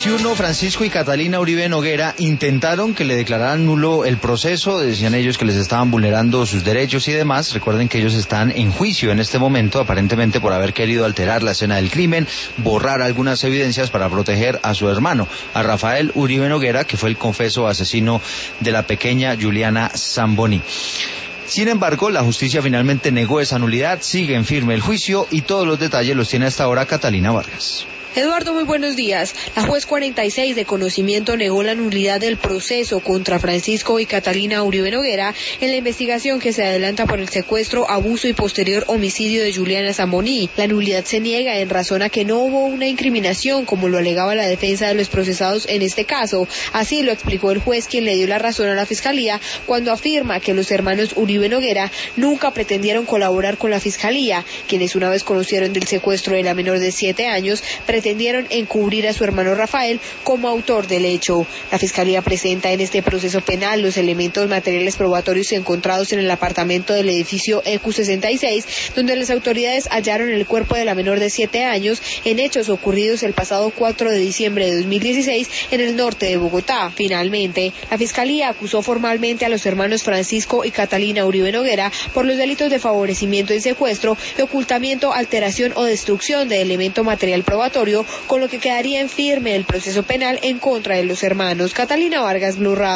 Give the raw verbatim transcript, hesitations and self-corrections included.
veintiuno, Francisco y Catalina Uribe Noguera intentaron que le declararan nulo el proceso, decían ellos que les estaban vulnerando sus derechos y demás. Recuerden que ellos están en juicio en este momento, aparentemente por haber querido alterar la escena del crimen, borrar algunas evidencias para proteger a su hermano, a Rafael Uribe Noguera, que fue el confeso asesino de la pequeña Juliana Zamboni. Sin embargo, la justicia finalmente negó esa nulidad, sigue en firme el juicio y todos los detalles los tiene hasta ahora Catalina Vargas. Eduardo, muy buenos días. La juez cuarenta y seis de conocimiento negó la nulidad del proceso contra Francisco y Catalina Uribe Noguera en la investigación que se adelanta por el secuestro, abuso y posterior homicidio de Juliana Zamboni. La nulidad se niega en razón a que no hubo una incriminación como lo alegaba la defensa de los procesados en este caso. Así lo explicó el juez, quien le dio la razón a la fiscalía cuando afirma que los hermanos Uribe Noguera nunca pretendieron colaborar con la fiscalía, quienes una vez conocieron del secuestro de la menor de siete años, pretendieron encubrir a su hermano Rafael como autor del hecho. La Fiscalía presenta en este proceso penal los elementos materiales probatorios encontrados en el apartamento del edificio E Q sesenta y seis, donde las autoridades hallaron el cuerpo de la menor de siete años en hechos ocurridos el pasado cuatro de diciembre de dos mil dieciséis en el norte de Bogotá. Finalmente, la Fiscalía acusó formalmente a los hermanos Francisco y Catalina Uribe Noguera por los delitos de favorecimiento en secuestro, de ocultamiento, alteración o destrucción de elemento material probatorio, con lo que quedaría en firme el proceso penal en contra de los hermanos. Catalina Vargas, Blue Radio.